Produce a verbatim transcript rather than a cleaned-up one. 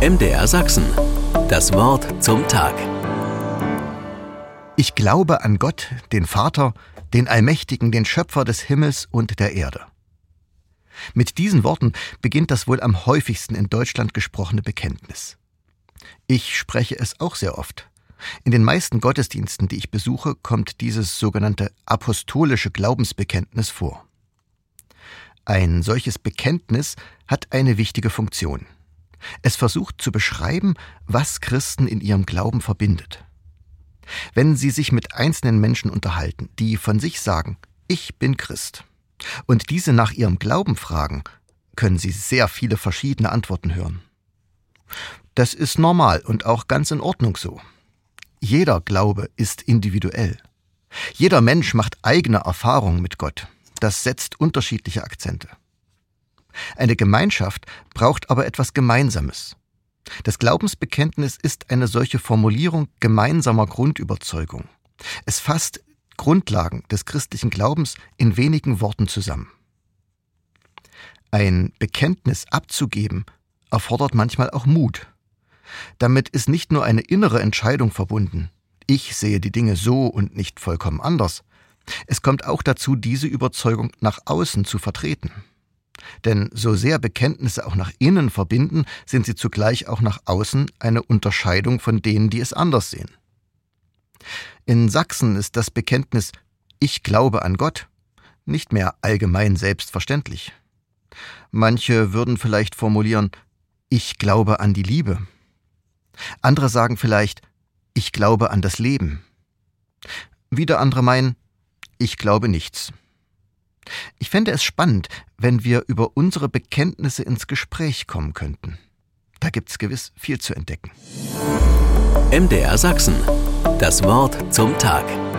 M D R Sachsen. Das Wort zum Tag. Ich glaube an Gott, den Vater, den Allmächtigen, den Schöpfer des Himmels und der Erde. Mit diesen Worten beginnt das wohl am häufigsten in Deutschland gesprochene Bekenntnis. Ich spreche es auch sehr oft. In den meisten Gottesdiensten, die ich besuche, kommt dieses sogenannte apostolische Glaubensbekenntnis vor. Ein solches Bekenntnis hat eine wichtige Funktion. Es versucht zu beschreiben, was Christen in ihrem Glauben verbindet. Wenn Sie sich mit einzelnen Menschen unterhalten, die von sich sagen, ich bin Christ, und diese nach ihrem Glauben fragen, können Sie sehr viele verschiedene Antworten hören. Das ist normal und auch ganz in Ordnung so. Jeder Glaube ist individuell. Jeder Mensch macht eigene Erfahrungen mit Gott. Das setzt unterschiedliche Akzente. Eine Gemeinschaft braucht aber etwas Gemeinsames. Das Glaubensbekenntnis ist eine solche Formulierung gemeinsamer Grundüberzeugung. Es fasst Grundlagen des christlichen Glaubens in wenigen Worten zusammen. Ein Bekenntnis abzugeben erfordert manchmal auch Mut. Damit ist nicht nur eine innere Entscheidung verbunden. Ich sehe die Dinge so und nicht vollkommen anders. Es kommt auch dazu, diese Überzeugung nach außen zu vertreten. Denn so sehr Bekenntnisse auch nach innen verbinden, sind sie zugleich auch nach außen eine Unterscheidung von denen, die es anders sehen. In Sachsen ist das Bekenntnis »Ich glaube an Gott« nicht mehr allgemein selbstverständlich. Manche würden vielleicht formulieren »Ich glaube an die Liebe«. Andere sagen vielleicht »Ich glaube an das Leben«. Wieder andere meinen »Ich glaube nichts«. Ich fände es spannend, wenn wir über unsere Bekenntnisse ins Gespräch kommen könnten. Da gibt's gewiss viel zu entdecken. M D R Sachsen. Das Wort zum Tag.